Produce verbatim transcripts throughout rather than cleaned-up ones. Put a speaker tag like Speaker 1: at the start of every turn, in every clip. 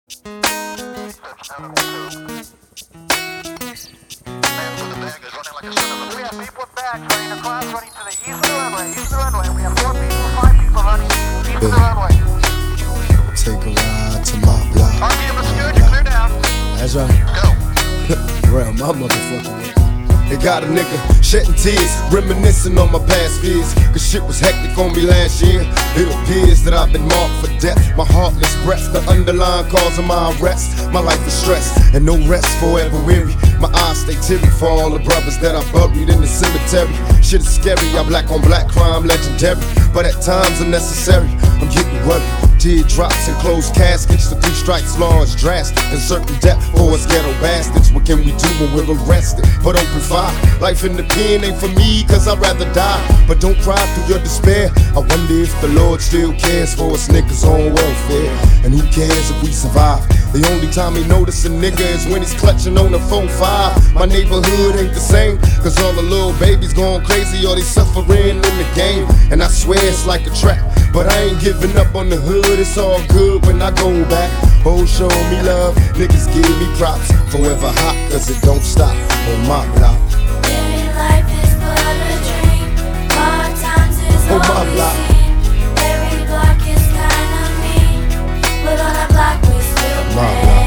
Speaker 1: Take a ride to my block. That's right. Real, my motherfucking way. It got a nigga shedding tears, reminiscing on my past fears. Cause shit was hectic on me last year. It appears that I've been marked for death. My heartless breath's the underlying cause of my arrest. My life is stress and no rest, forever weary. My eyes stay teary for all the brothers that I buried in the cemetery. Shit is scary, I black on black crime legendary. But at times unnecessary, I'm getting worried. Teardrops and closed caskets, the three strikes law is drastic. And certain death for us ghetto bastards. What can we do when we're arrested? But open fire, life in the pen ain't for me, cause I'd rather die. But don't cry through your despair. I wonder if the Lord still cares for us niggas on welfare. And who cares if we survive? The only time he notice a nigga is when he's clutching on the four five. My neighborhood ain't the same, cause all the little babies going crazy or they suffering in the game. And I swear it's like a trap, but I ain't giving up on the hood. It's all good when I go back. Oh, show me love, niggas give me props. Forever hot, cause it don't stop on my block.
Speaker 2: Living life is but a dream. Hard times is
Speaker 1: On my
Speaker 2: all we
Speaker 1: block.
Speaker 2: see. Every block is kinda mean, but on our block we still
Speaker 1: My
Speaker 2: play.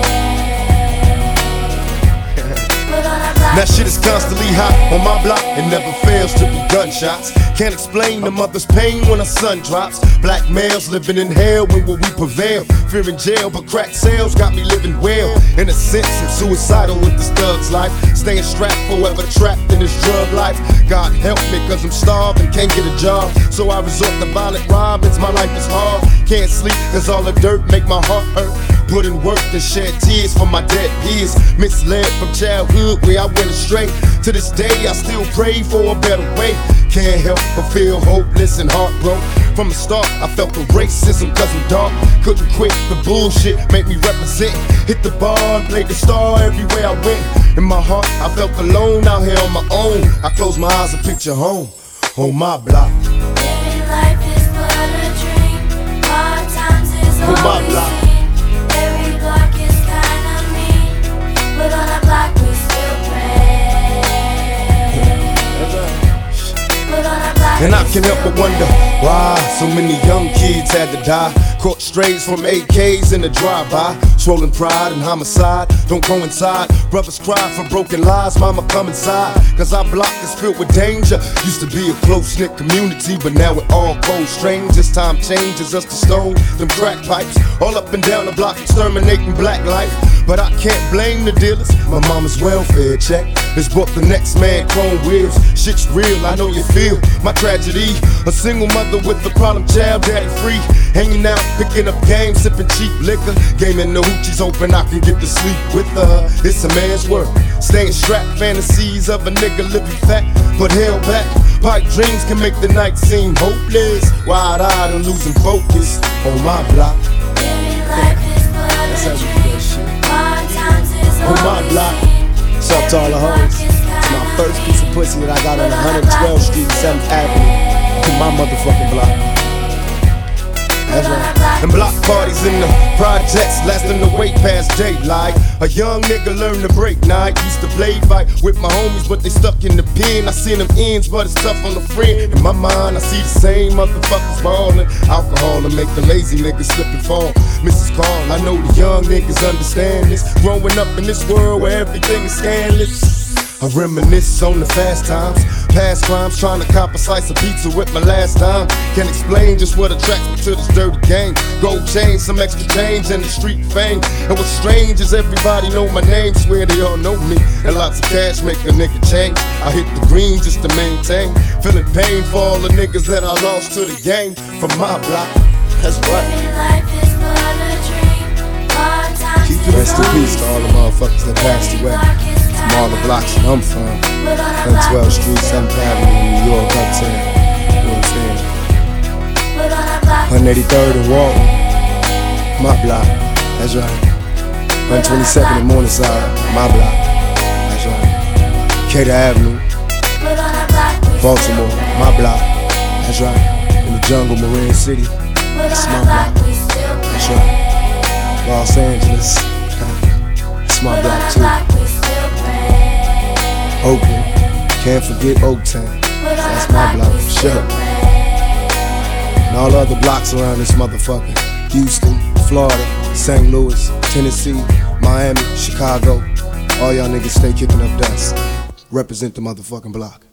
Speaker 2: But on our block
Speaker 1: That shit is
Speaker 2: we still
Speaker 1: constantly hot on my block. It never fails to be gunshots. Can't explain the mother's pain when her son drops. Black males living in hell, when will we prevail? Fear in jail, but crack sales got me living well. In a sense, I'm suicidal with this thug's life. Staying strapped, forever trapped in this drug life. God help me, cause I'm starved and can't get a job. So I resort to violent robins, my life is hard. Can't sleep, cause all the dirt make my heart hurt. Put in work and shed tears for my dead peers. Misled from childhood where I went astray. To this day I still pray for a better way. Can't help but feel hopeless and heartbroken. From the start I felt the racism cause I'm dark. Couldn't quit the bullshit, make me represent. Hit the bar and played the star everywhere I went. In my heart I felt alone out here on my own. I close my eyes and picture home on my block.
Speaker 2: Living life is but a dream. Hard times is
Speaker 1: On
Speaker 2: all
Speaker 1: my
Speaker 2: we
Speaker 1: block.
Speaker 2: see. Every block is kinda mean, but on our block we still pray. But on our block
Speaker 1: And I
Speaker 2: we
Speaker 1: can help
Speaker 2: still
Speaker 1: but wonder
Speaker 2: pray.
Speaker 1: why so many young kids had to die. Caught strays from A Ks in the drive-by. Swollen pride and homicide don't coincide. Brothers cry for broken lives, mama come inside. Cause our block is filled with danger. Used to be a close-knit community, but now we're all cold strangers. Time changes us to stone them crack pipes. All up and down the block exterminating black life. But I can't blame the dealers. My mama's welfare check has brought the next man chrome wheels. Shit's real, I know you feel my tragedy. A single mother with a problem child, daddy free. Hanging out, picking up games, sipping cheap liquor. Gaming the hoochies, hoping I can get to sleep with her. It's a man's work, staying strapped. Fantasies of a nigga living fat, but held back. Pipe dreams can make the night seem hopeless. Wide-eyed and losing focus on my block.
Speaker 2: Living life is but
Speaker 1: That's
Speaker 2: a
Speaker 1: how we do
Speaker 2: dream.
Speaker 1: that shit.
Speaker 2: Hard times is
Speaker 1: On
Speaker 2: all
Speaker 1: my
Speaker 2: we
Speaker 1: block.
Speaker 2: see.
Speaker 1: What's up to all the
Speaker 2: Every
Speaker 1: hoes?
Speaker 2: block is
Speaker 1: It's my
Speaker 2: kinda
Speaker 1: first piece of
Speaker 2: mean,
Speaker 1: pussy that I got on
Speaker 2: but
Speaker 1: one
Speaker 2: our block
Speaker 1: twelfth
Speaker 2: we
Speaker 1: Street and
Speaker 2: still
Speaker 1: seventh Avenue. On my motherfucking block. That's right. And block parties in the projects lasting the way past daylight. A young nigga learned to break night. Used to play fight with my homies, but they stuck in the pen. I seen them ends, but it's tough on the friend. In my mind, I see the same motherfuckers ballin'. Alcohol to make the lazy niggas slip and fall. Missus Carl, I know the young niggas understand this. Growing up in this world where everything is scandalous. I reminisce on the fast times, past crimes, trying to cop a slice of pizza with my last time. Can't explain just what attracts me to this dirty game. Gold chain, some extra change, and the street fame. And what's strange is everybody know my name, swear they all know me. And lots of cash make a nigga change. I hit the green just to maintain. Feeling pain for all the niggas that I lost to the game from my block. That's right.
Speaker 2: Living life is but a dream. Hard times
Speaker 1: Keep
Speaker 2: is
Speaker 1: the rest in
Speaker 2: all
Speaker 1: peace
Speaker 2: we
Speaker 1: to all the
Speaker 2: see.
Speaker 1: motherfuckers that passed
Speaker 2: Every
Speaker 1: away.
Speaker 2: block is
Speaker 1: From all the
Speaker 2: kinda
Speaker 1: blocks that I'm from.
Speaker 2: But on our
Speaker 1: From
Speaker 2: block
Speaker 1: twelfth
Speaker 2: we
Speaker 1: Street,
Speaker 2: still
Speaker 1: seventh
Speaker 2: pray.
Speaker 1: Avenue, New York, Uptown. You know what I'm saying?
Speaker 2: But on our block we
Speaker 1: one eighty-third
Speaker 2: still
Speaker 1: and Walton.
Speaker 2: pray.
Speaker 1: My block. That's right. one twenty-second and Morningside. My block. That's right. Cater Avenue,
Speaker 2: But on our block we still
Speaker 1: Baltimore.
Speaker 2: pray.
Speaker 1: My block. That's right. In the jungle, Marin City.
Speaker 2: But
Speaker 1: That's
Speaker 2: on
Speaker 1: my
Speaker 2: our block
Speaker 1: block.
Speaker 2: we still
Speaker 1: That's
Speaker 2: pray.
Speaker 1: right. Los Angeles, that's my block too. Oakland, can't forget Oaktown, that's my block for sure. And all the other blocks around this motherfucker: Houston, Florida, Saint Louis, Tennessee, Miami, Chicago. All y'all niggas stay kicking up dust. Represent the motherfucking block.